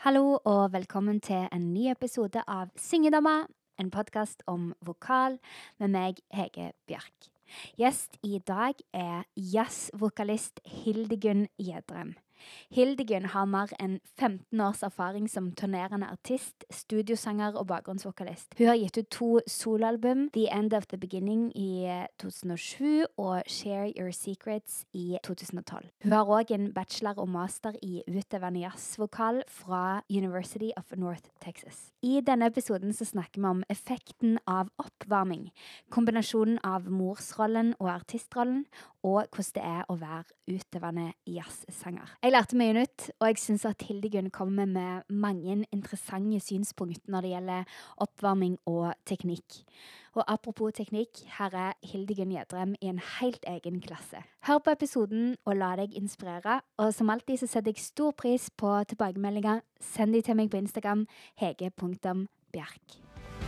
Hallo og velkommen til en ny episode av Syngedama, en podcast om vokal med meg, Hege Bjørk. Gjest i dag er jazzvokalist Hildegunn Gjedrem. Hildegunn har mer enn 15 års erfaring som turnerende artist, studiosanger og bakgrunnsvokalist. Hun har gitt ut 2 soloalbum, The End of the Beginning i 2007 og Share Your Secrets i 2012. Hun har også en bachelor og master i utøvende jazzvokal fra University of North Texas. I denne episoden så snakker vi om effekten av oppvarming, kombinasjonen av morsrollen og artistrollen, og hvordan det er å være utøvende jazzsanger. Jeg lærte mye nytt, og jeg synes at Hildegunn kommer med mange interessante synspunkter når det gjelder oppvarming og teknikk. Og apropos teknikk, her er Hildegunn Gjedrem i en helt egen klasse. Hør på episoden og la deg inspirere, og som alltid så setter jeg stor pris på tilbakemeldinger. Send de til meg på Instagram, hege.bjerk.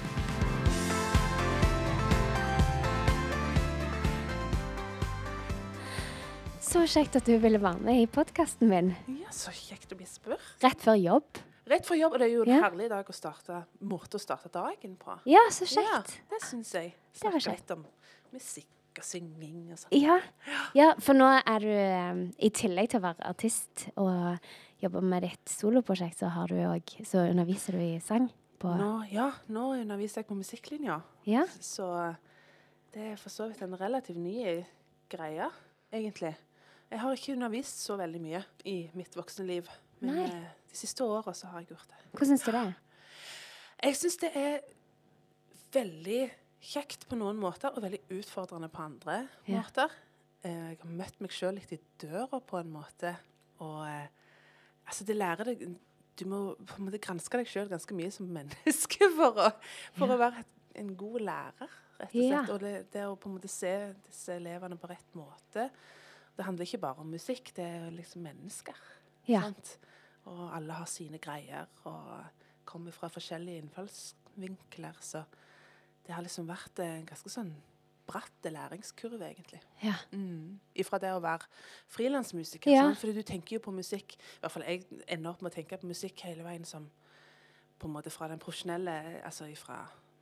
Så kjekt at du ville være med i podcasten min. Ja, så kjekt å bli spurt. Rett før jobb. Rett før jobb, og det er jo en herlig dag måte å starte dagen på. Ja, så kjekt. Ja, det synes jeg. Det var Snakke kjekt. litt om musikk og synging og sånn. Ja, for nå er du, i tillegg til å være artist og jobbe med ditt soloprosjekt, så underviser du i sang på... Nå underviser jeg på musikklinja. Ja. Så det er for så vidt en relativt ny greie, egentlig. Jeg har ikke undervist så veldig mye i mitt voksne liv, men de siste årene så har jeg gjort det. Hvordan synes du det? Jeg synes det er veldig kjekt på noen måter, og veldig utfordrende på andre måter. Jeg har møtt meg selv litt i døra på en måte, og altså det lærer deg, du må på en måte granske deg selv ganske mye som menneske for å være en god lærer, rett og slett. Og det å på en måte se disse elevene på rett måte. Det handler ikke bare om musikk, det er liksom mennesker. Ja. Sant? Og alle har sine greier, og kommer fra forskjellige innfallsvinkler, så det har liksom vært en ganske sånn bratt læringskurve, egentlig. Ja. Ifra det å være frilansmusiker, fordi du tenker jo på musikk, i hvert fall jeg ender opp med å tenke på musikk hele veien som på en måte fra den profesjonelle, altså fra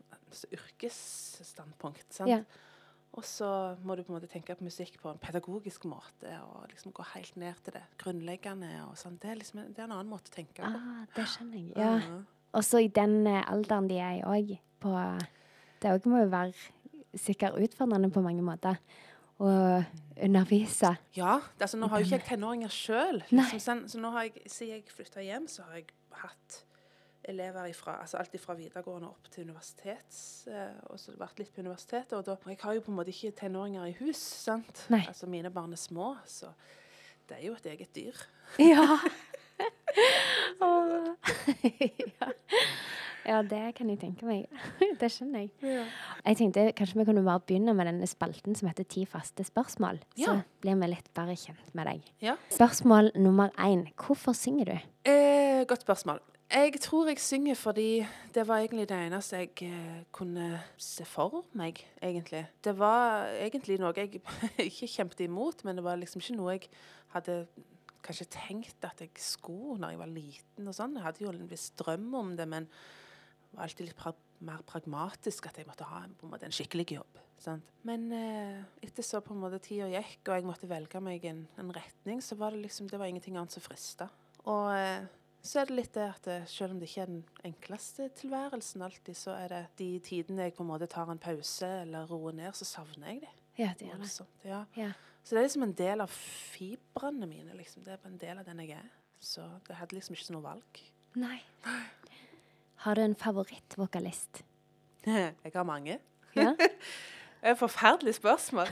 yrkesstandpunkt, sant? Ja. Og så må du på en måte tenke på musikk på en pedagogisk måte, og liksom gå helt ned til det grunnleggende og sånn. Det er liksom det er en annen måte å tenke på. Det skjønner jeg. Ja. Og så i den alderen de er også på, det også må jo være sikkert utfordrende på mange måter å undervise. Ja, altså nå har jo ikke jeg tenåringer selv. Liksom, så nå har jeg, siden jeg flyttet hjem, så har jeg hatt elever alt fra videregående opp til universitet, og så har det vært litt på universitetet, og jeg har jo på en måte ikke tenåringer i hus, sant? Nei. Altså mine barn er små, så det er jo et eget dyr. Ja. Ja, det kan jeg tenke meg. Det skjønner jeg. Ja. Jeg tenkte kanskje vi kunne bare begynne med denne spalten som heter 10 faste spørsmål, så blir vi litt bare kjent med deg. Ja. Spørsmål nummer 1. Hvorfor synger du? Godt spørsmål. Jeg tror jeg synger fordi det var egentlig det eneste jeg kunne se for meg, egentlig. Det var egentlig noe jeg ikke kjempet imot, men det var liksom ikke noe jeg hadde kanskje tenkt at jeg skulle når jeg var liten og sånn. Jeg hadde jo en viss drøm om det, men det var alltid litt mer pragmatisk at jeg måtte ha på en måte en skikkelig jobb. Sant? Men etter så på en måte tiden gikk, og jeg måtte velge meg en retning, så var det liksom, det var ingenting annet som fristet. Og så er det litt det at selv om det ikke er den enkleste tilværelsen alltid, så er det de tidene jeg på en måte tar en pause eller roer ned, så savner jeg det. Ja, det gjør det. Ja. Så det er liksom en del av fibrene mine, liksom. Det er en del av den jeg er. Så det hadde liksom ikke noe valg. Nei. Har du en favorittvokalist? Jeg har mange. Ja? Det er et forferdelig spørsmål.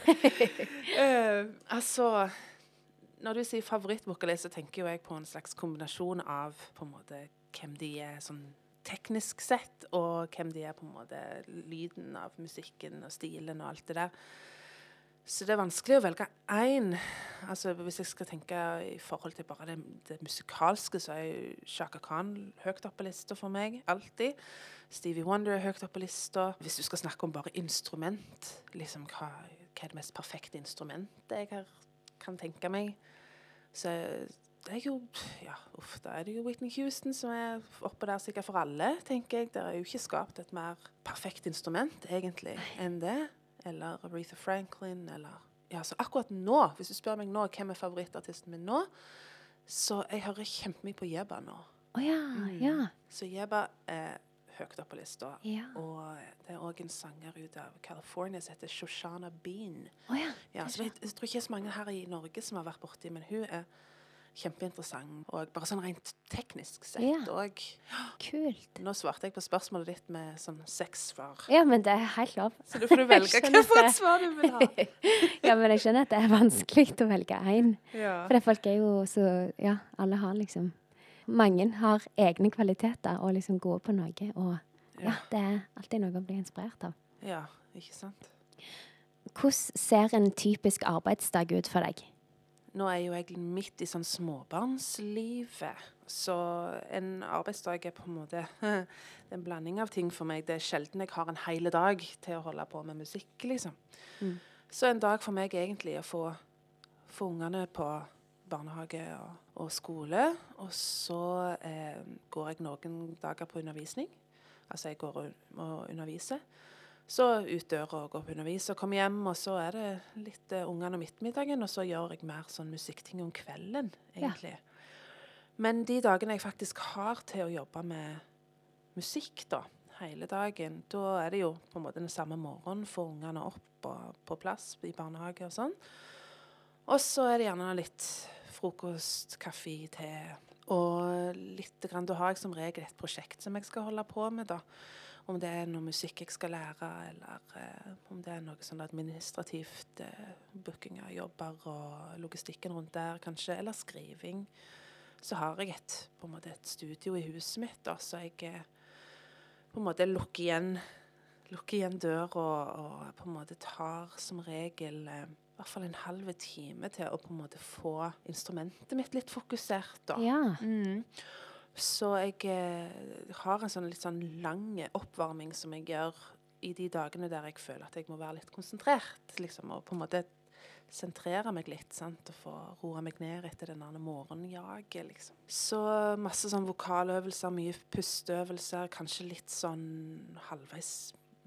Når du sier favorittvokalist, så tenker jo jeg på en slags kombinasjon av på en måte hvem de er sånn teknisk sett, og hvem de er på en måte lyden av musikken og stilen og alt det der. Så det er vanskelig å velge en. Altså hvis jeg skal tenke i forhold til bare det musikalske, så er Chaka Khan høyt opp på lista for meg, alltid. Stevie Wonder er høyt opp på lista. Hvis du skal snakke om bare instrument, liksom hva er det mest perfekte instrumentet jeg kan tenke meg, så det jo, da det jo Whitney Houston som oppe der sikkert for alle, tenker jeg. Det jo ikke skapt et mer perfekt instrument, egentlig, enn det. Eller Aretha Franklin, eller... Ja, så akkurat nå, hvis du spør meg nå, hvem favorittartisten min nå, så jeg hører kjempemye på Jebba nå. Ja. Så Jebba høyt opp på lista. Ja. Og det også en sanger ut av California som heter Shoshana Bean. Ja, så jeg tror ikke så mange her i Norge som har vært borti, men hun kjempeinteressant. Og bare sånn rent teknisk sett. Og, kult. Nå svarte jeg på spørsmålet ditt med sånn 6 svar. Ja, men det helt lov. Så du får velge hvilket svar du vil ha. Ja, men jeg skjønner at det vanskelig å velge en. Ja. For det folk jo så, ja, alle har liksom, mange har egne kvaliteter og liksom går på noe. Og ja, det alltid noe å bli inspirert av. Ja, ikke sant? Hvordan ser en typisk arbeidsdag ut for deg? Nå jo jeg midt i sånn småbarnslivet, så en arbeidsdag på en måte en blanding av ting for meg. Det sjelden jeg har en hele dag til å holde på med musikk, liksom. Så en dag for meg egentlig å få ungene på barnehage og skole, og så går jeg noen dager på undervisning. Altså jeg går og underviser. Så ut døra og går på undervis og kommer hjem, og så det litt ungene og midtmiddagen, og så gjør jeg mer sånn musikkting om kvelden, egentlig. Ja. Men de dagene jeg faktisk har til å jobbe med musikk da, hele dagen, da det jo på en måte den samme morgenen, få ungene opp og på plass i barnehage og sånn. Og så det gjerne litt frokost, kaffe, te, og litt grann, da har jeg som regel et prosjekt som jeg skal holde på med da. Om det noe musikk jeg skal lære, eller om det noe sånn administrativt, booking av jobber og logistikken rundt der kanskje, eller skriving. Så har jeg på en måte et studio i huset mitt, da, så jeg på en måte lukker igjen dør og på en måte tar som regel i hvert fall en halv time til å på en måte få instrumentet mitt litt fokusert da. Ja. Så jeg har en sånn litt sånn lang oppvarming som jeg gjør i de dagene der jeg føler at jeg må være litt konsentrert, liksom, og på en måte sentrere meg litt, sant, og få roe meg ned etter den morgenjaget, liksom. Så masse sånn vokaløvelser, mye pusteøvelser, kanskje litt sånn halvveis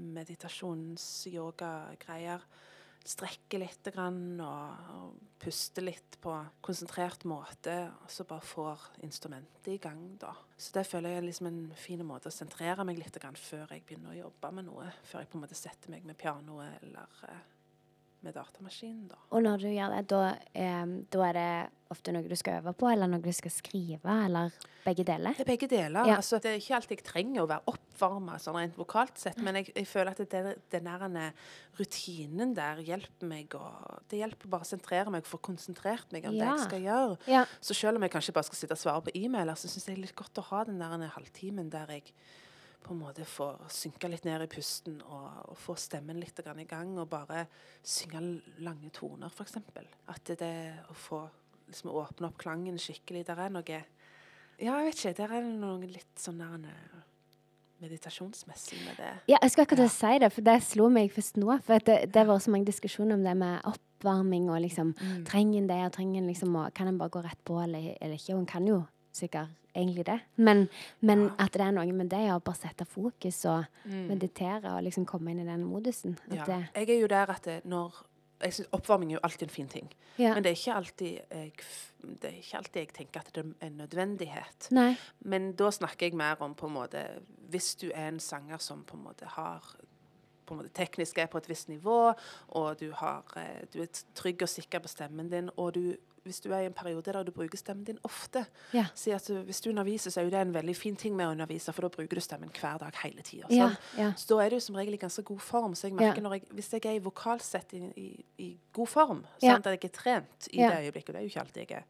meditasjons-yoga-greier. Strekke litt grann og puste litt på konsentrert måte, og så bare får instrumentet i gang da. Så det føler jeg liksom en fin måte å sentrere meg litt grann før jeg begynner å jobbe med noe, før jeg på en måte setter meg med pianoet eller med datamaskinen da. Og når du gjør det, da det ofte noe du skal øve på, eller noe du skal skrive, eller begge deler? Det begge deler. Ja. Altså, det ikke alltid jeg trenger å være oppvarmet sånn rent vokalt sett, men jeg føler at den rutinen der hjelper meg, og det hjelper bare å sentrere meg, for å konsentrere meg om det jeg skal gjøre. Ja. Så selv om jeg kanskje bare skal sitte og svare på e-mailer, så synes jeg det litt godt å ha den der halvtimen der jeg på en måte få synke litt ned i pusten og få stemmen litt i gang og bare synge lange toner, for eksempel. At det å få liksom åpne opp klangen skikkelig, der noe, ja, jeg vet ikke, der noe litt sånn meditasjonsmessig med det. Ja, jeg skal akkurat si det, for det slo meg først nå, for det var så mange diskusjoner om det med oppvarming og liksom, trenger en det, og trenger en liksom, og kan en bare gå rett på eller ikke, og en kan jo sikkert egentlig det. Men at det noe med det å bare sette fokus og meditere og liksom komme inn i den modusen. At jeg jo der at jeg synes oppvarming jo alltid en fin ting. Ja. Men det ikke alltid jeg tenker at det en nødvendighet. Nei. Men da snakker jeg mer om på en måte, hvis du en sanger som på en måte har på en måte teknisk på et visst nivå, og du trygg og sikker på stemmen din, og hvis du i en periode der du bruker stemmen din ofte, si at hvis du underviser, så jo det en veldig fin ting med å undervise, for da bruker du stemmen hver dag hele tiden. Ja, ja. Så da det jo som regel i ganske god form. Så jeg merker hvis jeg i vokalsett i god form, sant, at jeg trent i det øyeblikket, det jo ikke alltid jeg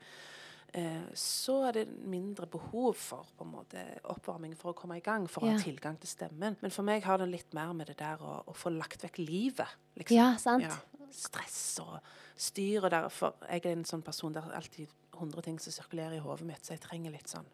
så det mindre behov for på en måte oppvarming for å komme i gang, for å ha tilgang til stemmen. Men for meg har det litt mer med det der å få lagt vekk livet, liksom. Ja, sant. Ja, stress og styr, og derfor jeg en sånn person der alltid 100 ting som sirkulerer i hodet mitt, så jeg trenger litt sånn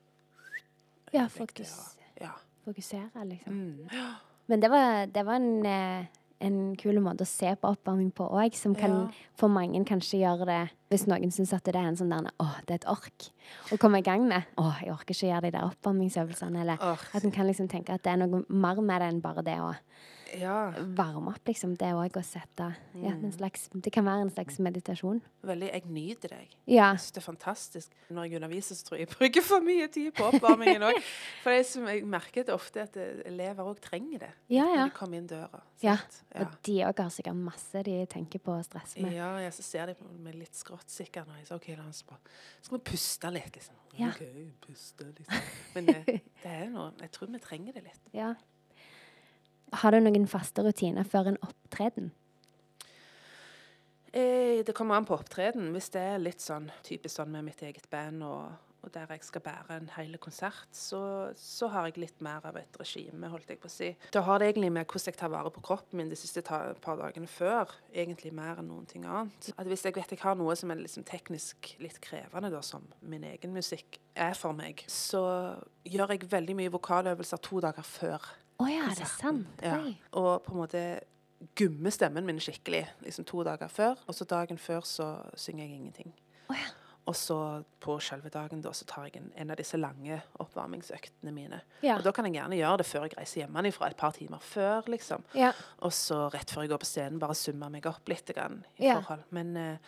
fokusere, liksom. Men det var en kul måte å se på oppvarming på også, som kan for mange kanskje gjøre det, hvis noen synes at det er en sånn der, det er et ork å komme i gang med. Jeg orker ikke gjøre de der oppvarmingsøvelsene, eller at en kan liksom tenke at det er noe mer med det enn bare det å varme opp, liksom. Det er også å sette, det kan være en slags meditasjon. Veldig, jeg nyter det. Ja. Jeg synes det er fantastisk. Når jeg underviser, så tror jeg bruker for mye tid på oppvarmingen også. For jeg merker det ofte at elever også trenger det. Når de kommer inn døra. Ja, og de også har sikkert masse de tenker på å stresse med. Ja, så ser de på meg litt skrått sikkert når jeg sier, ok, la oss bare, skal vi puste litt, liksom. Ok, puste, liksom. Men det er noe, jeg tror vi trenger det litt. Ja. Har du noen faste rutiner før en opptreden? Det kommer an på opptreden. Hvis det er litt sånn, typisk sånn med mitt eget band, og der jeg skal bære en hele konsert, så har jeg litt mer av et regime, holdt jeg på å si. Da har det egentlig med hvordan jeg tar vare på kroppen min de siste par dagene før, egentlig mer enn noen ting annet. At hvis jeg vet jeg har noe som er liksom teknisk litt krevende, da, som min egen musikk er for meg, så gjør jeg veldig mye vokaløvelser 2 dager før. Ja, det er sant. Ja. Og på en måte gumme stemmen min skikkelig, liksom 2 dager før, og så dagen før så synger jeg ingenting. Og så på selve dagen da, så tar jeg en av disse lange oppvarmingsøktene mine. Og da kan jeg gjerne gjøre det før jeg reiser hjemmefra et par timer før, liksom. Og så rett før jeg går på scenen, bare summe meg opp litt grann i forhold. Men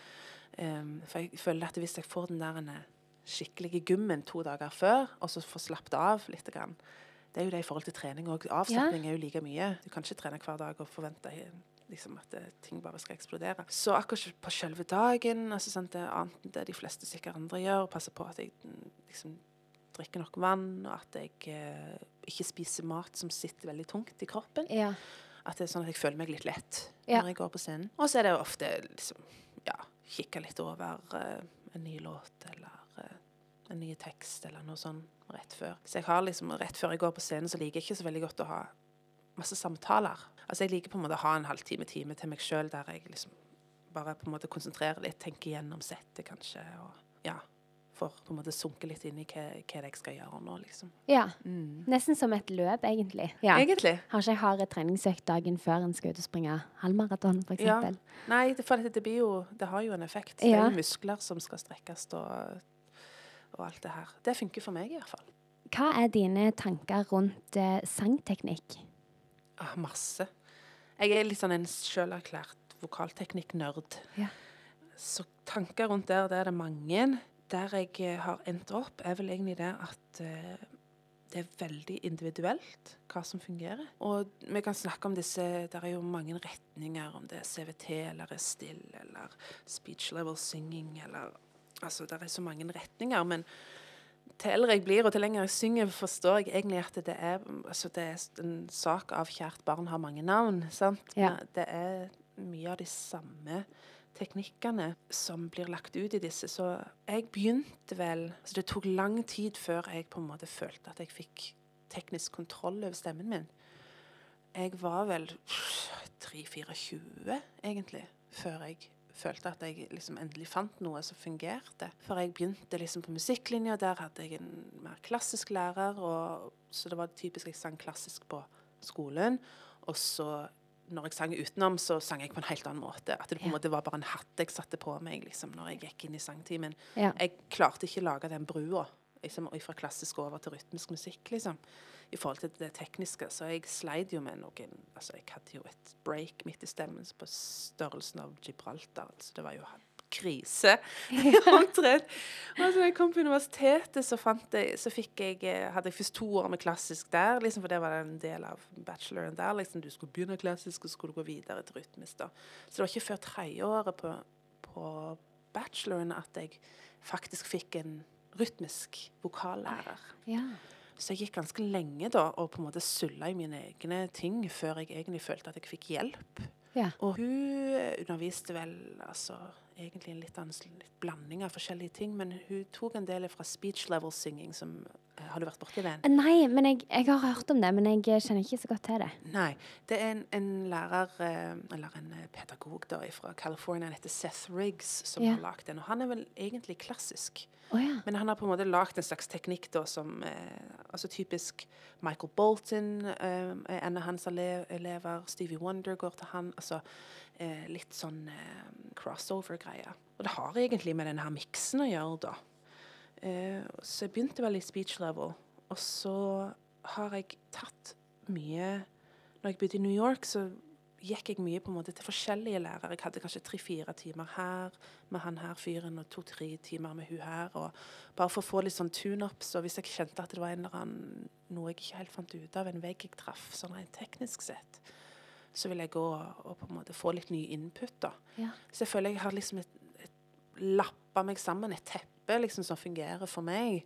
for jeg føler at hvis jeg får den der skikkelige gummen 2 dager før, og så får slappet av litt grann, det er jo det i forhold til trening, og avslapping er jo like mye. Du kan ikke trene hver dag og forvente liksom, at ting bare skal eksplodere. Så akkurat på selve dagen, altså, sant, det er annet enn det de fleste sikkert andre gjør, passer på at jeg liksom, drikker nok vann, og at jeg ikke spiser mat som sitter veldig tungt i kroppen. At det er sånn at jeg føler meg litt lett når jeg går på scenen. Og så er det ofte liksom, kikke litt over en ny låt, eller en ny tekst, eller noe sånn rett før. Så jeg har liksom, rett før jeg går på scenen, så liker jeg ikke så veldig godt å ha masse samtaler. Altså jeg liker på en måte å ha en halvtime til meg selv, der jeg liksom bare på en måte konsentrerer litt, tenker gjennom settet kanskje, og for på en måte sunke litt inn i hva det jeg skal gjøre nå, liksom. Ja, nesten som et løp, egentlig. Egentlig. Har ikke jeg har et treningsøkt dagen før en skal ut og springe halvmaraton, for eksempel? Nei, for det har jo en effekt. Det er jo muskler som skal strekkes, og alt det her. Det funker for meg i hvert fall. Hva er dine tanker rundt sangteknikk? Masse. Jeg er litt sånn en selverklært vokalteknikk-nørd. Så tanker rundt det er det mange. Der jeg har endt opp, er vel egentlig det at det er veldig individuelt hva som fungerer. Og vi kan snakke om disse, der er jo mange retninger, om det er CVT, eller er still, eller speech level singing, eller altså, det er så mange retninger, men til eldre jeg blir, og til lenger jeg synger, forstår jeg egentlig at det er en sak av kjært barn har mange navn, sant? Det er mye av de samme teknikkene som blir lagt ut i disse, så jeg begynte vel, altså det tok lang tid før jeg på en måte følte at jeg fikk teknisk kontroll over stemmen min. Jeg var vel 3-24 egentlig, før jeg følte at jeg liksom endelig fant noe som fungerte. For jeg begynte liksom på musikklinja, der hadde jeg en mer klassisk lærer, så det var typisk jeg sang klassisk på skolen, og så når jeg sang utenom, så sang jeg på en helt annen måte. At det på en måte var bare en hatt jeg satte på meg liksom, når jeg gikk inn i sangtimen. Jeg klarte ikke å lage den brua, liksom, fra klassisk over til rytmisk musikk, liksom, i forhold til det tekniske. Så jeg sleit jo med noen, altså jeg hadde jo et break midt i stemmen på størrelsen av Gibraltar, altså det var jo krise. Omtrent. Og så jeg kom på universitetet, så hadde jeg først 2 år med klassisk der, liksom, for det var en del av bacheloren der, liksom, du skulle begynne klassisk, og så skulle du gå videre til rytmisk da. Så det var ikke før 3. året på bacheloren at jeg faktisk fikk en rytmisk vokallærer. Så jeg gikk ganske lenge da, og på en måte sullet i mine egne ting, før jeg egentlig følte at jeg fikk hjelp. Og hun underviste vel, altså, egentlig en litt blanding av forskjellige ting, men hun tok en del fra speech level singing, som Har du vært borti den? Nei, men jeg har hørt om det, men jeg kjenner ikke så godt til det. Nei, det er en lærer, eller en pedagog da, fra California, han heter Seth Riggs, som har lagt den. Og han er vel egentlig klassisk. Ja. Men han har på en måte lagt en slags teknikk da, som altså typisk Michael Bolton er en av hans elever, Stevie Wonder går til han, altså litt sånn crossover-greier. Og det har egentlig med denne her miksen å gjøre da. Så jeg begynte vel i speech level, og så har jeg tatt mye. Når jeg bodde i New York, så gikk jeg mye på en måte til forskjellige lærere. Jeg hadde kanskje 3-4 timer her med han her fyren, og 2-3 timer med hun her, og bare for å få litt sånn tune-ups. Og hvis jeg kjente at det var en eller annen, noe jeg ikke helt fant ut av, en vegg jeg traff, sånn rent teknisk sett, så vil jeg gå og på en måte få litt ny input da. Ja. Så jeg føler jeg har liksom lappet meg sammen, et teppe liksom, som fungerer for meg.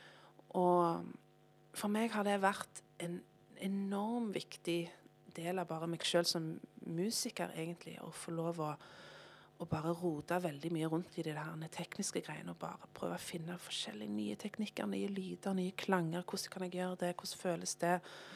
Og for meg har det vært en enormt viktig del av bare meg selv som musiker egentlig, å få lov å bare rote veldig mye rundt i de der tekniske greiene, og bare prøve å finne forskjellige nye teknikker, nye lyder, nye klanger. Hvordan kan jeg gjøre det? Hvordan føles det?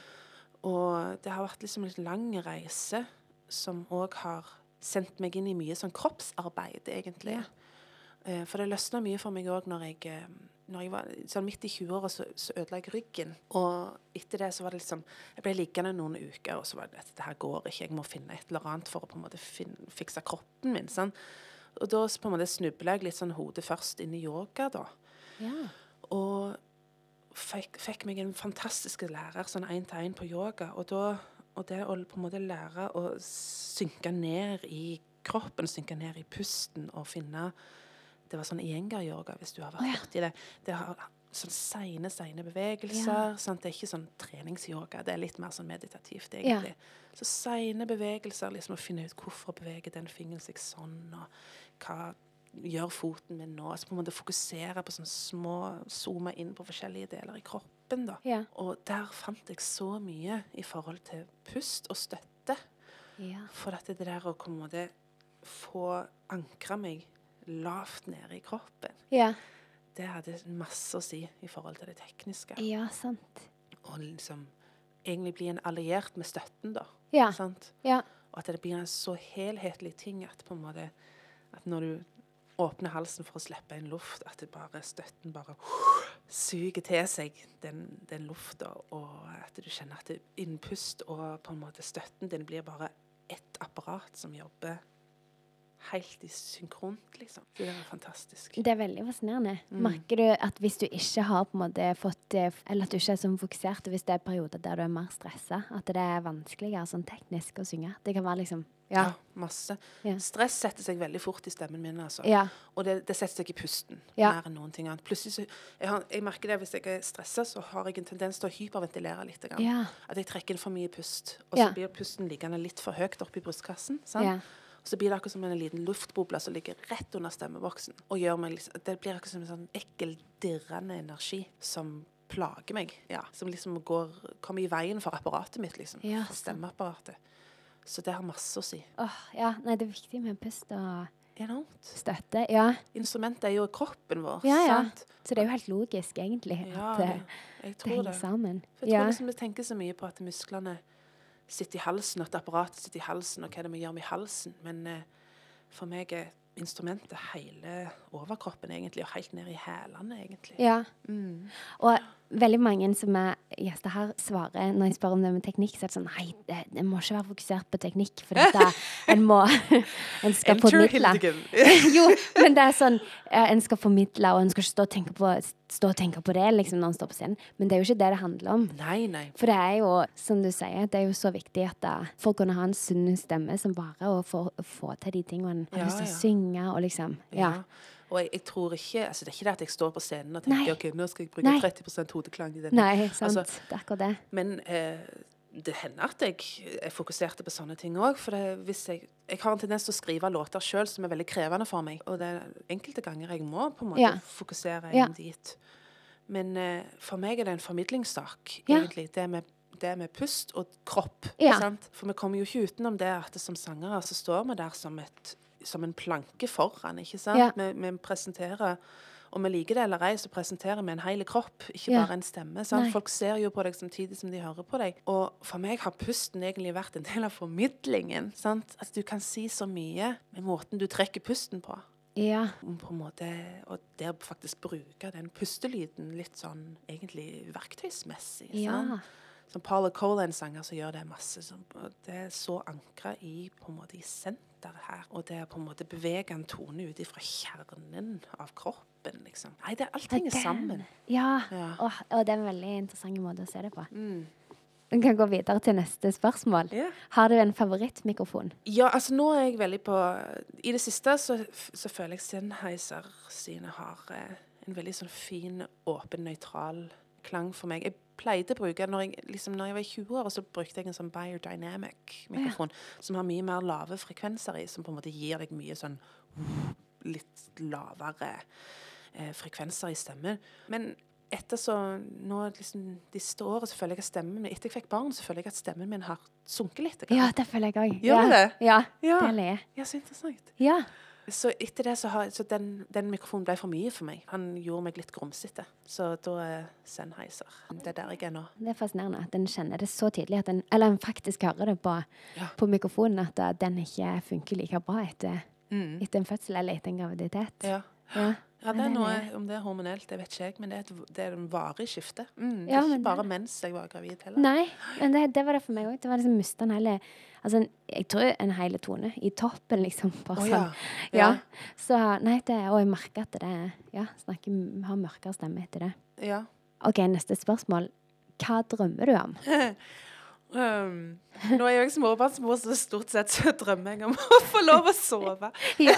Og det har vært liksom en litt lang reise som også har sendt meg inn i mye sånn kroppsarbeid egentlig. Ja. For det løsnet mye for meg også når jeg var sånn midt i 20-åra, så ødela jeg ryggen. Og etter det så var det liksom, jeg ble liggende noen uker, og så var det at det her går ikke, jeg må finne et eller annet for å på en måte fikse kroppen min. Sånn. Og da på en måte snublet jeg litt sånn hodet først inn i yoga da. Ja. Og fikk meg en fantastisk lærer, sånn 1-til-1 på yoga. Og det å på en måte lære å synke ned i kroppen, synke ned i pusten og finne. Det var sånn Iyengar-yoga, hvis du har vært borti det. Det har sånn sene bevegelser. Sant? Det er ikke sånn treningsyoga. Det er litt mer sånn meditativt, egentlig. Ja. Så sene bevegelser, liksom å finne ut hvorfor beveger den fingeren seg sånn, og hva gjør foten min nå. Så på en måte fokusere på sånn små, zoome inn på forskjellige deler i kroppen, da. Ja. Og der fant jeg så mye i forhold til pust og støtte. Ja. For at det der å på en måte få ankre meg lavt nede i kroppen. Ja. Det hadde masse å si i forhold til det tekniske. Ja, sant. Og liksom egentlig bli en alliert med støtten da. Ja. Sant? Ja. Og at det blir en så helhetlig ting at på en måte, at når du åpner halsen for å slippe inn luft, at støtten bare suger til seg den lufta, og at du kjenner at det innpust og på en måte støtten din blir bare et apparat som jobber helt i synkront, liksom. Det er fantastisk. Det er veldig fascinerende. Merker du at hvis du ikke har på en måte fått, eller at du ikke er sånn fokusert, hvis det er perioder der du er mer stresset, at det er vanskeligere sånn teknisk å synge? Det kan være liksom, ja masse. Ja. Stress setter seg veldig fort i stemmen min, altså. Ja. Og det setter seg i pusten, mer enn noen ting annet. Plutselig så, jeg merker det hvis jeg er stresset, så har jeg en tendens til å hyperventilere litt. Ja. At jeg trekker inn for mye pust, og så blir pusten liggende litt for høyt opp i brystkassen, sant? Ja. Så blir det akkurat som en liten luftboble som ligger rett under stemmeboksen. Og gjør meg liksom, det blir akkurat som en sånn ekkel, dirrende energi som plager meg. Ja, som liksom kommer i veien for apparatet mitt, liksom. Ja, for stemmeapparatet. Så det har masse å si. Ja, nei, det er viktig med pust og støtte. Ja. Instrumentet er jo kroppen vår, sant? Så det er jo helt logisk, egentlig, at jeg tror det henger sammen. For jeg tror liksom vi tenker så mye på at musklene sitter i halsen, og at apparatet sitter i halsen, og hva det må gjøre med halsen. Men for meg er instrumentet hele overkroppen, egentlig, og helt ned i hælene, egentlig. Ja. Og veldig mange som er gjester her svarer, når jeg spør om det med teknikk, så er det sånn, nei, det må ikke være fokusert på teknikk, for dette en skal formidle. Jo, men det er sånn, en skal formidle, og en skal ikke stå og tenke på det, liksom, når en står på scenen. Men det er jo ikke det det handler om. Nei. For det er jo, som du sier, det er jo så viktig at folk kunne ha en sunn stemme som bare å få til de tingene, og lyst til å synge, og liksom, Og jeg tror ikke, altså det er ikke det at jeg står på scenen og tenker, ok, nå skal jeg bruke 30% hodeklang i denne. Nei, sant, altså, det er akkurat det. Men det hender at jeg er fokuserte på sånne ting også, for hvis jeg har en tendens til å skrive låter selv som er veldig krevende for meg, og det er enkelte ganger jeg må på en måte fokusere inn dit. Men for meg er det en formidlingssak, egentlig, det med pust og kropp, sant? For vi kommer jo ikke utenom det at som sangere så står vi der som en planke foran, ikke sant? Vi presenterer Om vi liker det eller ei, så presenterer vi en hel kropp, ikke bare en stemme. Sant? Folk ser jo på deg samtidig som de hører på deg. Og for meg har pusten egentlig vært en del av formidlingen. Sant? Altså, du kan si så mye med måten du trekker pusten på. Ja. På en måte, og det å faktisk bruke den pustelyden litt sånn egentlig verktøysmessig. Ja. Som Paula Cole, en sanger, så gjør det masse. Det er så ankret i, på en måte, i senteret her. Og det er på en måte bevege en tone ut ifra kjernen av kroppen, liksom. Nei, alt henger sammen. Ja. Og det er en veldig interessant måte å se det på. Vi kan gå videre til neste spørsmål. Ja. Har du en favorittmikrofon? Ja, altså nå er jeg veldig på... I det siste så føler jeg Sennheiser sine har en veldig sånn fin, åpen, nøytral klang for meg. Jeg pleide å bruke, når jeg var i 20 år, så brukte jeg en sånn Biodynamic-mikrofon, som har mye mer lave frekvenser i, som på en måte gir deg mye sånn litt lavere frekvenser i stemmen. Men etter så, nå liksom, de står, så føler jeg at stemmen min, etter jeg fikk barn, så føler jeg at stemmen min har sunket litt. Ja, det føler jeg også. Gjør det? Ja, det er det. Ja, så interessant. Ja. Så etter det så den mikrofonen ble for mye for meg. Han gjorde meg litt grumsete. Så da er Sennheiser. Det er der jeg er nå. Det er fascinerende at den kjenner det så tydelig, at den faktisk hører det på mikrofonen, at den ikke funker like bra etter en fødsel eller etter en graviditet. Ja, det er noe, om det er hormonelt, det vet ikke jeg, men det er en varig skifte. Det Ja, er ikke bare mens jeg var gravid heller. Nei, men det var det for meg også. Det var liksom mistet en hele, altså jeg tror en hele tone i toppen, liksom. Bare sånn. Ja. Så nei, og jeg merker at har mørkere stemme etter det. Ja. Ok, neste spørsmål. Hva drømmer du om? Nå er jeg jo småbarnsmor, så stort sett så drømmer jeg om å få lov å sove. Ja.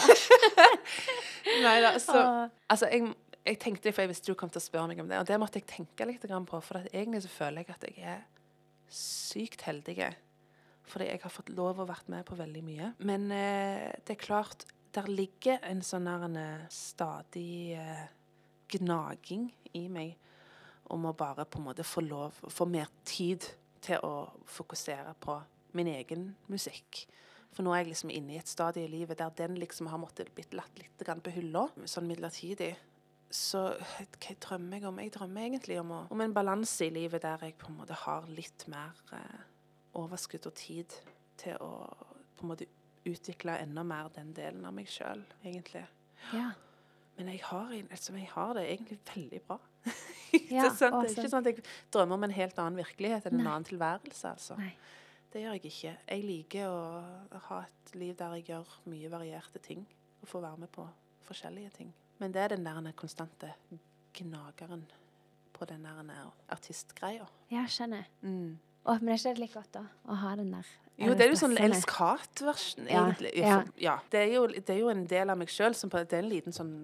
Neida, så altså, jeg tenkte, for jeg visste du kom til å spørre meg om det, og det måtte jeg tenke litt på, for egentlig så føler jeg at jeg er sykt heldig, fordi jeg har fått lov å vært med på veldig mye. Men det er klart, der ligger en sånn stadig gnaging i meg om å bare på en måte få mer tid til å fokusere på min egen musikk. For nå er jeg liksom inne i et stadie i livet der den liksom har måttet blitt latt litt på hylla, sånn midlertidig. Så hva drømmer jeg om? Jeg drømmer egentlig om en balanse i livet der jeg på en måte har litt mer overskudd og tid til å på en måte utvikle enda mer den delen av meg selv, egentlig. Ja. Men jeg har det egentlig veldig bra. Ja, det er ikke sånn at jeg drømmer om en helt annen virkelighet enn en annen tilværelse, altså. Nei. Det gjør jeg ikke. Jeg liker å ha et liv der jeg gjør mye varierte ting, og får være med på forskjellige ting. Men det er den der konstante gnageren på den der artistgreia. Ja, skjønner. Men det er ikke like godt da, å ha den der. Jo, det er jo sånn elsk-hat-versjon, egentlig. Ja. Det er jo en del av meg selv, som det er en liten sånn,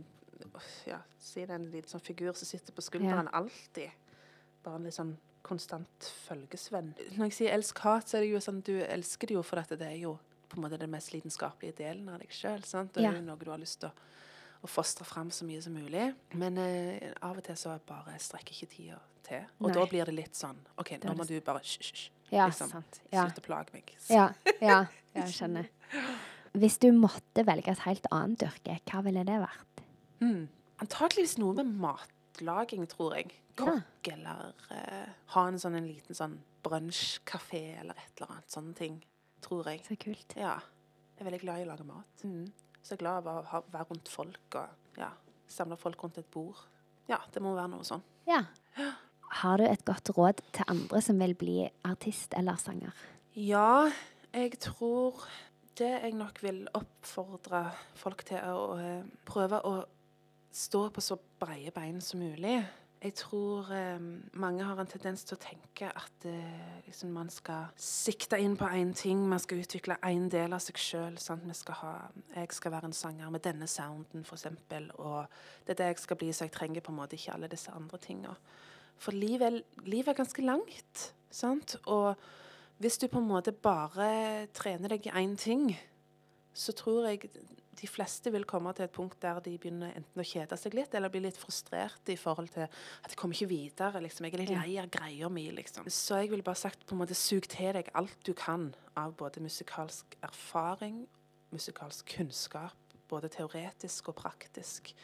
si det er en liten sånn figur som sitter på skulderen alltid. Bare en litt sånn konstant følgesvenn. Når jeg sier elsk-hat, så er det jo sånn, du elsker det jo for at det er jo på en måte den mest lidenskapelige delen av deg selv, sant? Det er jo noe du har lyst til å fostre frem så mye som mulig. Men av og til så bare strekker ikke tida til. Og da blir det litt sånn, ok, nå må du bare liksom, sant. slutt å plage meg. Ja, jeg skjønner. Hvis du måtte velge et helt annet yrke, hva ville det vært? Antakeligvis noe med matlaging, tror jeg. Kokk, eller ha en liten sånn brunch-kafé, eller et eller annet, sånne ting, tror jeg. Så kult. Ja, jeg er veldig glad i å lage mat. Så jeg er glad i å være rundt folk, og samle folk rundt et bord. Ja, det må være noe sånn. Ja. Har du et godt råd til andre som vil bli artist eller sanger? Ja, jeg tror det jeg nok vil oppfordre folk til å prøve å stå på så breie bein som mulig. Jeg tror mange har en tendens til å tenke at liksom man skal sikte inn på en ting, man skal utvikle en del av seg selv, sant? Jeg skal være en sanger med denne sounden for eksempel, og det er det jeg skal bli, så jeg trenger på en måte ikke alle disse andre tingene. For livet er ganske langt, sant? Og hvis du på en måte bare trener deg i en ting, så tror jeg de fleste vil komme til et punkt der de begynner enten å kjede seg litt, eller bli litt frustrert i forhold til at de kommer ikke videre, liksom. Jeg er litt lei av greier mi, liksom. Så jeg vil bare sagt, på en måte, sug til deg alt du kan av både musikalsk erfaring, musikalsk kunnskap, både teoretisk og praktisk.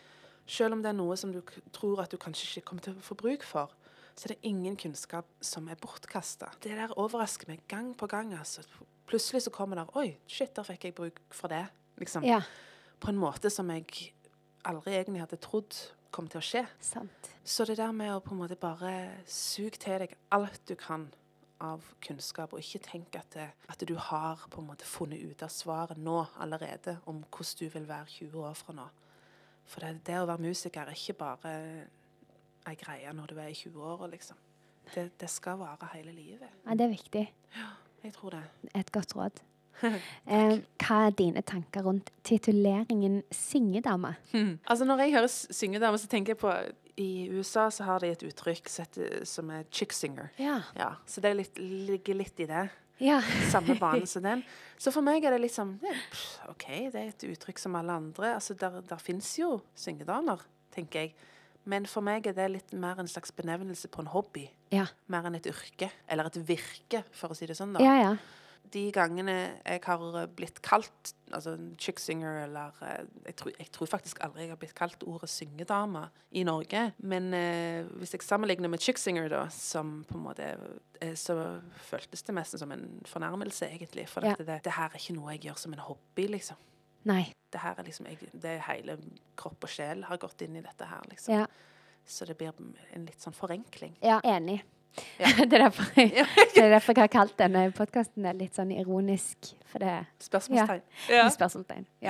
Selv om det er noe som du tror at du kanskje ikke kommer til å få bruk for, så er det ingen kunnskap som er bortkastet. Det der overrasker meg gang på gang. Altså. Plutselig så kommer der, oi, shit, der fikk jeg bruk for det. Liksom. Ja. På en måte som jeg aldri egentlig hadde trodd kom til å skje. Sant. Så det der med å på en måte bare suge til deg alt du kan av kunnskap, og ikke tenke at du har på en måte funnet ut av svaret nå allerede om hvordan du vil være 20 år fra nå. For det å være musiker er ikke bare en greie når du er i 20-åra, liksom. Det skal vare hele livet. Ja, det er viktig. Ja, jeg tror det. Et godt råd. Hva er dine tanker rundt tituleringen syngedame? Altså når jeg hører syngedame, så tenker jeg på i USA så har de et uttrykk som er chick singer. Ja. Ja, så det ligger litt i det. Ja. Samme bane som den. Så for meg er det liksom, ok, det er et uttrykk som alle andre. Altså der finnes jo syngedamer, tenker jeg. Men for meg er det litt mer en slags benevnelse på en hobby. Ja. Mer enn et yrke, eller et virke, for å si det sånn da. Ja, ja. De gangene jeg har blitt kalt altså chick singer, eller jeg tror faktisk aldri jeg har blitt kalt ordet syngedame i Norge. Men hvis jeg sammenligner med chick singer da, som på en måte så føltes det mest som en fornærmelse egentlig. For det her er ikke noe jeg gjør som en hobby, liksom. Nei. Det her er liksom, det hele kropp og sjel har gått inn i dette her, liksom. Ja. Så det blir en litt sånn forenkling. Ja, enig. Ja. Det er derfor jeg har kalt denne podcasten litt sånn ironisk. For det Spørsmålstegn. Ja. Spørsmålstegn, ja.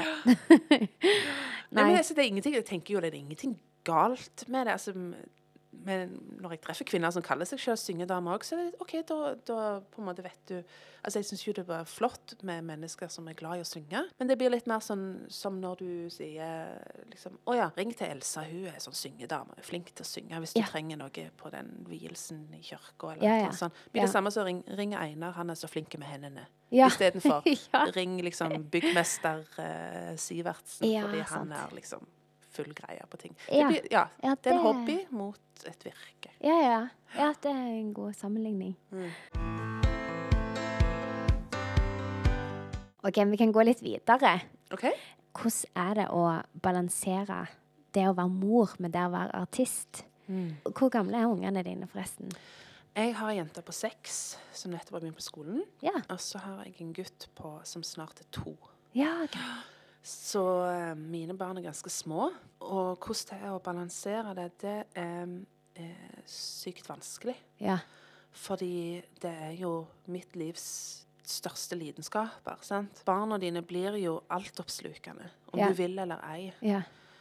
Nei, men altså, det er ingenting, jeg tenker jo det er ingenting galt med det. Altså, men når jeg treffer kvinner som kaller seg selv syngedame også, så er det ok, da på en måte vet du. Altså, jeg synes jo det var flott med mennesker som er glad i å synge, men det blir litt mer sånn som når du sier liksom, åja, ring til Elsa, hun er sånn syngedame, hun er flink til å synge hvis du trenger noe på den vielsen i kirka, eller noe sånt. Det blir det samme som ring Einar, han er så flink med hendene. I stedet for ring liksom byggmester Sivertsen, fordi han er liksom full greie på ting. Det er en hobby mot et virke. Ja, det er en god sammenligning. Ok, vi kan gå litt videre. Ok. Hvordan er det å balansere det å være mor med det å være artist? Hvor gamle er ungene dine forresten? Jeg har en jente på 6 som nettopp har begynt på skolen. Ja. Og så har jeg en gutt som snart er 2. Ja, ok. Så mine barn er ganske små, og hvordan det er å balansere det er sykt vanskelig. Ja. Fordi det er jo mitt livs største lidenskaper, sant? Barna dine blir jo altoppslukende, om du vil eller ei. Ja.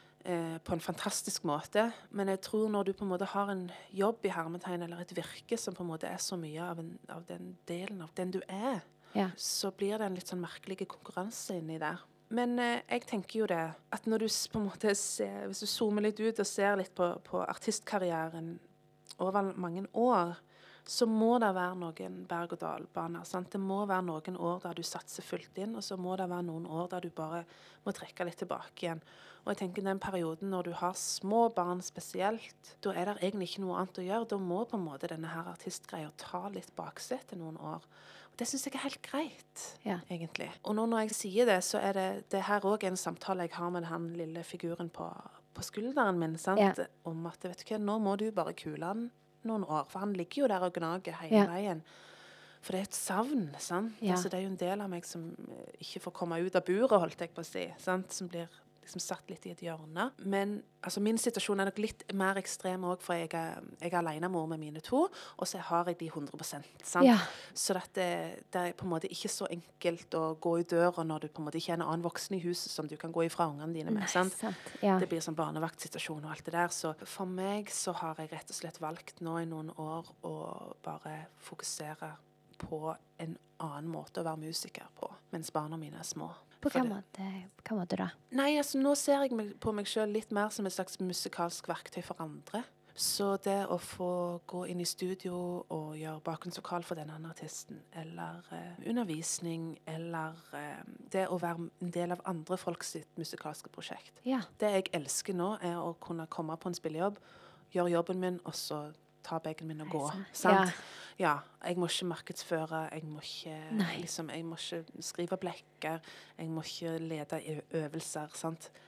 På en fantastisk måte. Men jeg tror når du på en måte har en jobb i hermetegn, eller et virke som på en måte er så mye av den delen av den du er, så blir det en litt sånn merkelig konkurranse inni der. Men jeg tenker jo det, at når du på en måte ser, hvis du zoomer litt ut og ser litt på artistkarrieren over mange år, så må det være noen berg-og-dal-baner, sant? Det må være noen år der du satser fullt inn, og så må det være noen år der du bare må trekke litt tilbake igjen. Og jeg tenker den perioden når du har små barn spesielt, da er det egentlig ikke noe annet å gjøre. Da må på en måte denne her artistgreia ta litt baksete noen år. Og det synes jeg er helt greit, egentlig. Og når jeg sier det, så er det her også en samtale jeg har med den lille figuren på skulderen min, sant? Om at, vet du hva, nå må du bare kule han noen år, for han ligger jo der og gnager hele veien. For det er et savn, sant? Altså, det er jo en del av meg som ikke får komme ut av buret, holdt jeg på å si, sant? Som blir liksom satt litt i et hjørne. Men altså, min situasjon er nok litt mer ekstrem også, for jeg er alene mor med mine 2, og så har jeg de 100%, sant? Ja. Så det er på en måte ikke så enkelt å gå i døra når du på en måte ikke er en annen voksen i huset som du kan gå ifra ungene dine med, sant? Ja. Det blir sånn barnevaktsituasjon og alt det der. Så for meg så har jeg rett og slett valgt nå i noen år å bare fokusere på en annen måte å være musiker på, mens barna mine er små. På hva måte da? Nei, altså nå ser jeg på meg selv litt mer som et slags musikalsk verktøy for andre. Så det å få gå inn i studio og gjøre bakgrunnsvokal for denne artisten, eller undervisning, eller det å være en del av andre folks sitt musikalske prosjekt. Ja. Det jeg elsker nå er å kunne komme på en spillejobb, gjøre jobben min, og så ta bagen min og gå, sant? Ja, jeg må ikke markedsføre, jeg må ikke skrive blekker, jeg må ikke lede øvelser, sant?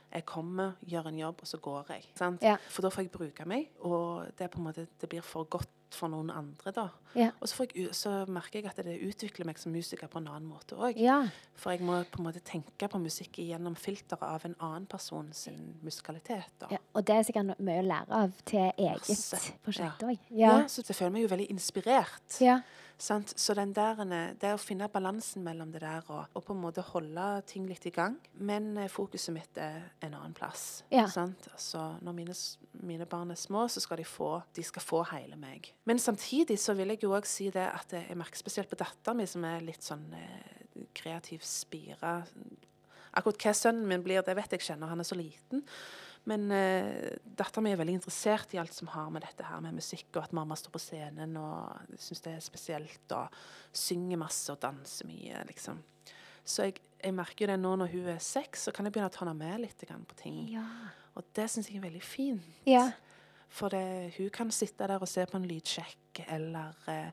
jeg kommer, gjør en jobb, og så går jeg. Sant? Ja. For da får jeg bruke meg, og det er på en måte, det blir for godt for noen andre da. Ja. Og så merker jeg at det utvikler meg som musiker på en annen måte også. Ja. For jeg må på en måte tenke på musikk gjennom filteret av en annen person sin musikalitet da. Ja, og det er sikkert mye å lære av til eget Masse. prosjekt Ja. også. Ja. Så jeg føler meg jo veldig inspirert. Ja. Sant? Så det å finne balansen mellom det der og på en måte holde ting litt i gang, men fokuset mitt er en annen plass. Ja. Sant? Altså, når mine barn er små, så skal de skal få hele meg. Men samtidig så vil jeg jo også si det at jeg merker spesielt på datteren min, som er litt sånn kreativ spira. Akkurat hva sønnen min blir, det vet jeg ikke når han er så liten. Men datteren min er veldig interessert i alt som har med dette her med musikk, og at mamma står på scenen og synes det er spesielt, og synger masse og danser mye, liksom. Så jeg merker det nå når hun er 6, så kan jeg begynne å ta henne med litt på ting. Ja. Og det synes jeg er veldig fint. Ja. For hun kan sitte der og se på en lydsjekk, eller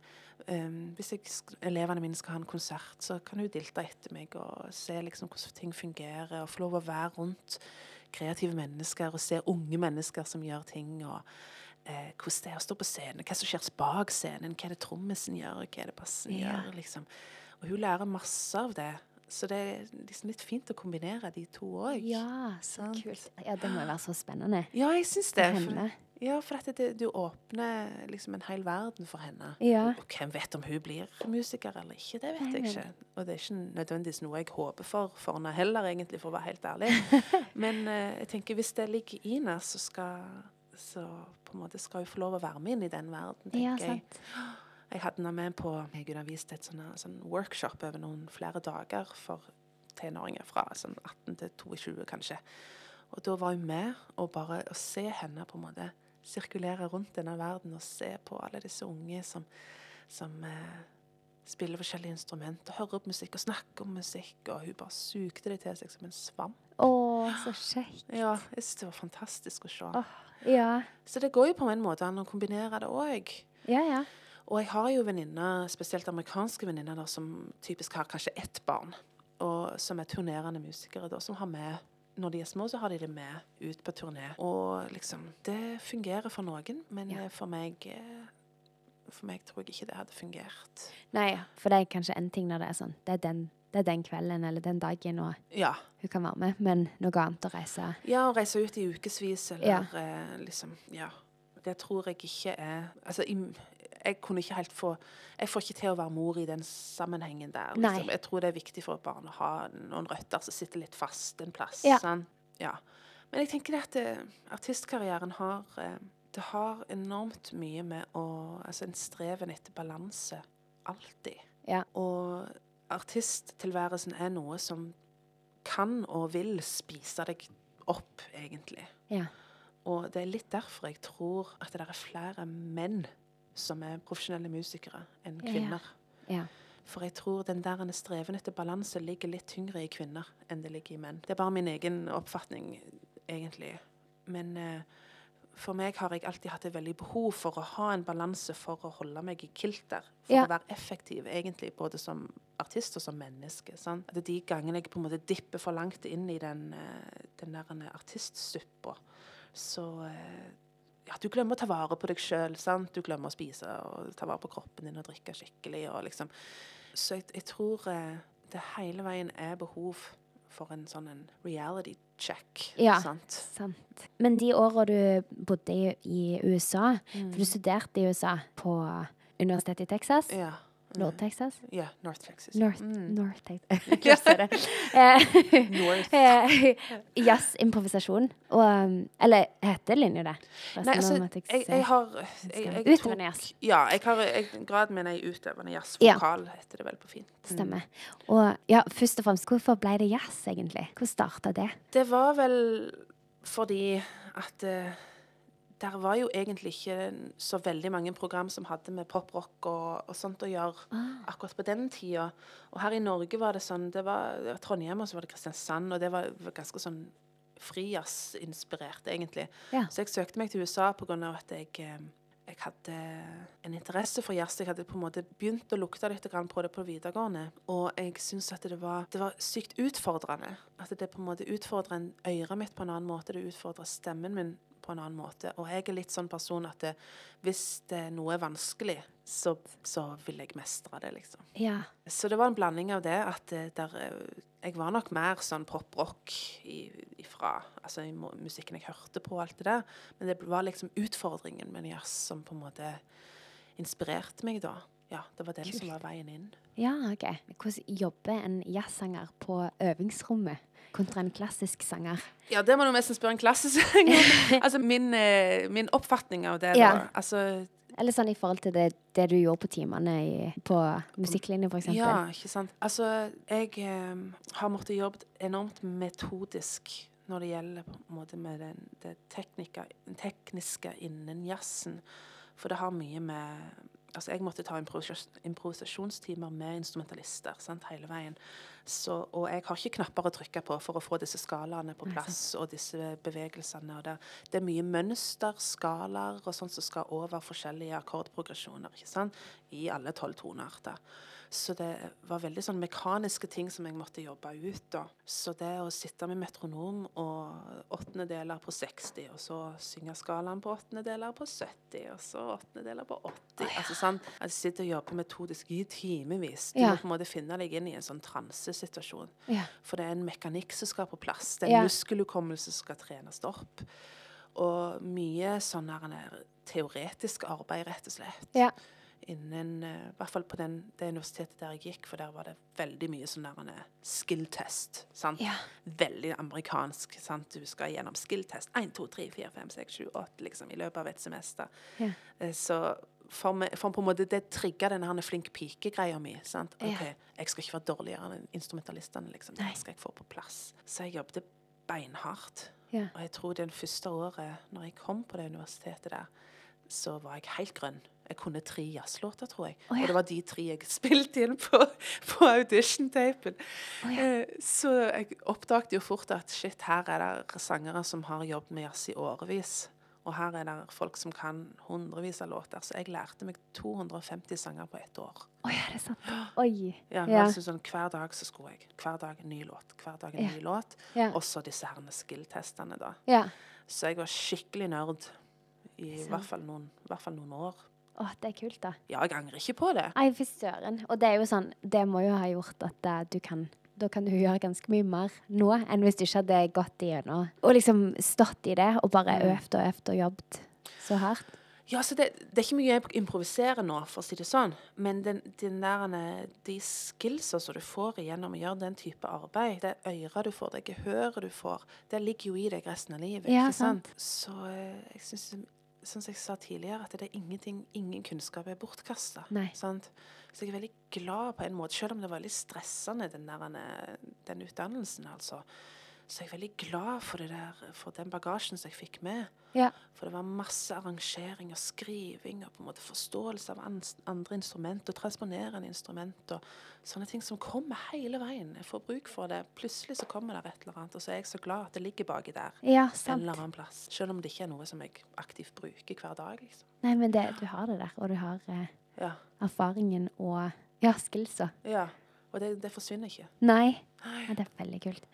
hvis elevene mine skal ha en konsert, så kan hun dilte etter meg og se liksom hvordan ting fungerer, og få lov å være rundt kreative mennesker, og se unge mennesker som gjør ting, og hvordan det er å stå på scenen, hva som skjer bak scenen, hva er det trommisen gjør, hva er det bassen gjør, liksom. Og hun lærer masse av det. Så det er liksom litt fint å kombinere de to også. Ja, så kult. Ja, det må jo være så spennende. Ja, jeg synes det. For henne. For at du åpner liksom en hel verden for henne. Ja. Og hvem vet om hun blir musiker eller ikke, det vet jeg ikke. Og det er ikke nødvendigvis noe jeg håper for henne heller, egentlig, for å være helt ærlig. Men jeg tenker, hvis det ligger i henne, så på en måte skal hun få lov å være med inn i den verden, tenker jeg. Sant. Jeg hadde henne med på, jeg kunne ha vist et sånn workshop over noen flere dager for tenåringer fra sånn 18 til 22 kanskje. Og da var hun med, og bare å se henne på en måte sirkulere rundt denne verden, og se på alle disse unge som spiller forskjellige instrumenter, hører opp musikk og snakker om musikk, og hun bare sugde det til seg som en svamp. Så kjekt. Ja, jeg synes det var fantastisk å se. Ja. Så det går jo på en måte an å kombinere det også. Ja. Og jeg har jo venninner, spesielt amerikanske venninner, som typisk har kanskje ett barn, og som er turnerende musikere, da, som har med, når de er små, så har de det med ut på turné. Og liksom, det fungerer for noen, men for meg tror jeg ikke det hadde fungert. Nei, for det er kanskje en ting når det er sånn, det er den kvelden eller den dagen, og hun kan være med, men noe annet å reise. Ja, å reise ut i ukesvis, eller liksom, det tror jeg ikke er, altså, jeg kunne ikke helt jeg får ikke til å være mor i den sammenhengen der. Liksom. Jeg tror det er viktig for et barn å ha noen røtter som sitter litt fast en plass. Sånn. Ja. Men jeg tenker at artistkarrieren det har enormt mye med en streven etter balanse, alltid. Ja. Og artisttilværelsen er noe som kan og vil spise deg opp, egentlig. Ja. Og det er litt derfor jeg tror at det er flere menn som er profesjonelle musikere enn kvinner. Ja. For jeg tror den der streven etter balanse ligger litt tyngre i kvinner enn det ligger i menn. Det er bare min egen oppfatning, egentlig. Men for meg har jeg alltid hatt et veldig behov for å ha en balanse for å holde meg i kilter. For å være effektiv, egentlig, både som artist og som menneske. Sant? At de gangene jeg på en måte dipper for langt inn i den der artistsuppa, så du glemmer å ta vare på deg selv, sant? Du glemmer å spise og ta vare på kroppen din og drikke skikkelig. Og liksom. Så jeg tror det hele veien er behov for en sånn reality check. Ja, sant? Men de årene du bodde i USA, for du studerte i USA på Universitetet i Texas? Ja. North Texas? Ja, North Texas. North Texas. Ikke si det. Jazz-improvisasjon. Eller heter linje det? Nei, altså, jeg har utøvende jazz. Ja, graden min er i utøvende jazz. Vokal heter det vel på fint. Stemmer. Og først og fremst, hvorfor ble det jazz egentlig? Hvor startet det? Det var vel fordi at der var jo egentlig ikke så veldig mange program som hadde med poprock og sånt å gjøre akkurat på den tida. Og her i Norge var det sånn, det var Trondheim, og så var det Kristiansand, og det var ganske sånn frijazz-inspirert, egentlig. Ja. Så jeg søkte meg til USA på grunn av at jeg jeg hadde en interesse for jazz. Jeg hadde på en måte begynt å lukte litt grann på det på videregående, og jeg synes at det var sykt utfordrende. At det på en måte utfordrer øret mitt på en annen måte, det utfordrer stemmen min på en annen måte. Og jeg er litt sånn person at hvis det noe er vanskelig, så vil jeg mestre det, liksom. Ja. Så det var en blanding av det, at jeg var nok mer sånn pop-rock ifra, altså i musikken jeg hørte på, alt det der. Men det var liksom utfordringen med jazz som på en måte inspirerte meg da. Ja, det var den som var veien inn. Ja, ok. Hvordan jobber en jazzsanger på øvingsrommet kontra en klassisk sanger? Ja, det må du nesten spørre en klassisk sanger. Altså min oppfatning av det da, altså... Eller sånn i forhold til det du gjorde på timene på musikklinje, for eksempel. Ja, ikke sant. Altså, jeg har måttet jobbe enormt metodisk når det gjelder på en måte med det tekniske innen jazzen. For det har mye med... Altså, jeg måtte ta improvisasjonstimer med instrumentalister, sant, hele veien. Og jeg har ikke knapper å trykke på for å få disse skalaene på plass, og disse bevegelsene. Og det er mye mønster, skalaer og sånt som skal over forskjellige akkordprogresjoner, ikke sant? I alle 12 tonearter. Så det var veldig sånn mekaniske ting som jeg måtte jobbe ut da. Så det å sitte med metronom og 8/deler på 60, og så synge skalaen på 8/deler på 70, og så 8/deler på 80. Altså sånn, at jeg sitter og jobber metodisk i timevis. Du må på en måte finne deg inn i en sånn transesituasjon. Ja. For det er en mekanikk som skal på plass. Det er en muskelhukommelse som skal trenes opp. Og mye sånn teoretisk arbeid, rett og slett. Ja. Innen, i hvert fall på det universitetet der jeg gikk, for der var det veldig mye sånn skill-test, sant? Ja. Veldig amerikansk, sant? Du skal gjennom skill-test 1, 2, 3, 4, 5, 6, 7, 8 liksom, i løpet av et semester. Ja. Så for på en måte det trigget denne flink pike-greia mi, sant? Ok, jeg skal ikke være dårligere enn instrumentalistene, liksom. Det skal jeg få på plass. Så jeg jobbet beinhardt. Ja. Og jeg tror det første året, når jeg kom på det universitetet der, så var jeg helt grønn. Jeg kunne 3 jazzlåter, tror jeg. Og det var de 3 jeg spilte inn på audition-tapen. Så jeg oppdaget jo fort at shit, her er det sangere som har jobbet med jazz i årevis. Og her er det folk som kan hundrevis av låter. Så jeg lærte meg 250 sanger på 1 år. Oi, er det sant? Oi. Ja, altså sånn, hver dag så skulle jeg. Hver dag en ny låt. Hver dag en ny låt. Og så disse her skill-testene da. Ja. Så jeg var skikkelig nørd i hvert fall noen år. Åh, det er kult da. Ja, jeg angrer ikke på det. Nei, for søren. Og det er jo sånn, det må jo ha gjort at da kan du gjøre ganske mye mer nå, enn hvis du ikke hadde gått igjennom. Og liksom stått i det, og bare øvd og jobbet så hardt. Ja, så det er ikke mye jeg improviserer nå, for å si det sånn. Men de skillsa som du får igjennom å gjøre den type arbeid, det øret du får, det gehøret du får, det ligger jo i deg resten av livet, ikke sant? Så jeg synes, som jeg sa tidligere, at det er ingen kunnskap er bortkastet. Sant? Så jeg er veldig glad på en måte, selv om det var veldig stressende, den utdannelsen, altså. Så jeg er veldig glad for den bagasjen som jeg fikk med. Ja. For det var masse arrangering og skriving og på en måte forståelse av andre instrumenter og transponerende instrumenter og sånne ting som kommer hele veien. Jeg får bruk for det. Plutselig så kommer det et eller annet, og så er jeg så glad at det ligger baki der. Ja, sant. En eller annen plass. Selv om det ikke er noe som jeg aktivt bruker hver dag, liksom. Nei, men du har det der, og du har erfaringen og skillsa. Ja, og det forsvinner ikke. Nei, ja, det er veldig kult.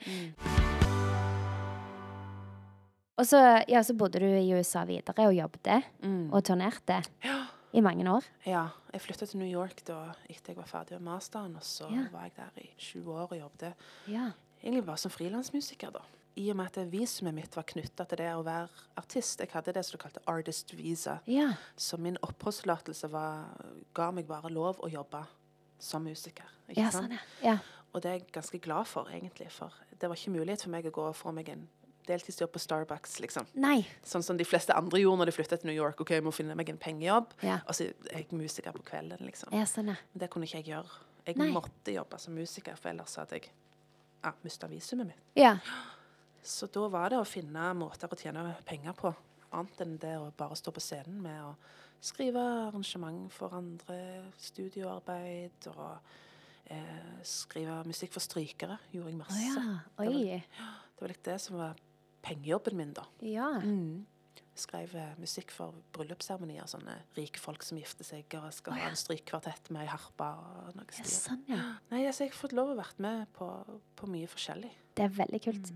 Og så bodde du i USA videre og jobbet og turnerte i mange år. Ja, jeg flyttet til New York da etter jeg var ferdig med masteren, og så var jeg der i 20 år og jobbet. Ja. Egentlig bare som frilansmusiker da. I og med at visumet mitt var knyttet til det å være artist. Jeg hadde det som du kalte artist visa. Ja. Så min oppholdstillatelse ga meg bare lov å jobbe som musiker. Ikke sant? Sånn, ja. Og det er jeg ganske glad for, egentlig. For det var ikke mulighet for meg å gå og få meg en deltidsjobb på Starbucks, liksom. Nei. Sånn som de fleste andre gjorde når de flyttet til New York. Ok, jeg må finne meg en pengejobb. Ja. Og så er jeg musiker på kvelden, liksom. Ja, sånn, ja. Men det kunne ikke jeg gjøre. Jeg måtte jobbe som musiker, for ellers hadde jeg mistet visumet mitt. Ja. Så da var det å finne måter å tjene penger på, annet enn det å bare stå på scenen med å skrive arrangement for andre, studioarbeid og skrive musikk for strykere. Gjorde jeg masse. Det var litt det som var pengejobben min da. Ja. skrev musikk for bryllupsseremonier, sånne rike folk som gifter seg og skal ha en strykkvartett med ei harpe og noe stil. Sånn, ja. Nei, altså, jeg har fått lov å være med på mye forskjellig. Det er veldig kult.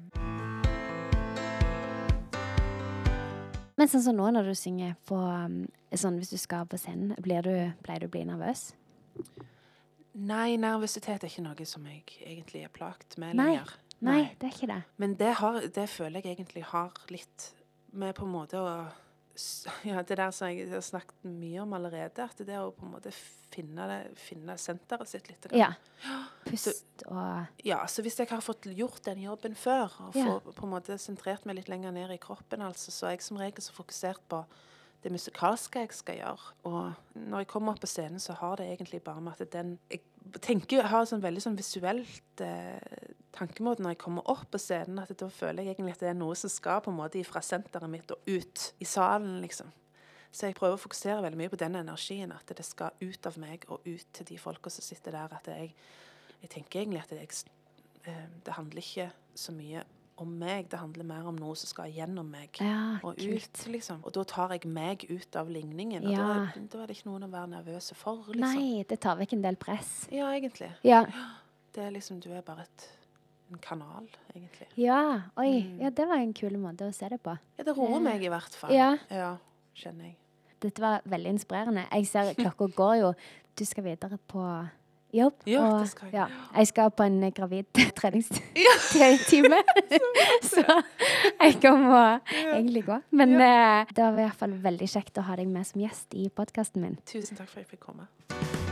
Men sånn som nå når du synger på, sånn hvis du skal på scenen, pleier du å bli nervøs? Nei, nervøsitet er ikke noe som jeg egentlig er plagt med lenger. Nei, det er ikke det. Men det føler jeg egentlig har litt med på en måte å... Ja, det der som jeg har snakket mye om allerede, at det er å på en måte finne senteret sitt litt. Ja, pust og... Ja, så hvis jeg har fått gjort den jobben før, og på en måte sentrert meg litt lenger ned i kroppen, altså, så er jeg som regel så fokusert på det musikalske jeg skal gjøre. Og når jeg kommer opp på scenen, så har det egentlig bare med at jeg har sånn veldig sånn visuelt tankemåte når jeg kommer opp på scenen, at da føler jeg egentlig at det er noe som skal på en måte fra senteret mitt og ut i salen, liksom. Så jeg prøver å fokusere veldig mye på den energien, at det skal ut av meg og ut til de folka som sitter der, at jeg tenker egentlig at det handler ikke så mye om meg, det handler mer om noe som skal gjennom meg og ut, liksom. Og da tar jeg meg ut av ligningen, og da er det ikke noen å være nervøse for, liksom. Nei, det tar vekk en del press. Ja, egentlig. Ja. Det er liksom, du er bare en kanal, egentlig. Ja, ja, det var en kul måte å se det på. Ja, det roer meg i hvert fall. Ja, kjenner jeg. Dette var veldig inspirerende. Jeg ser klokka går jo, du skal videre på jobb. Ja, og, det skal jeg. Ja, jeg skal på en gravid treningstime, så jeg kommer egentlig gå. Men det var i hvert fall veldig kjekt å ha deg med som gjest i podcasten min. Tusen takk for at jeg fikk komme.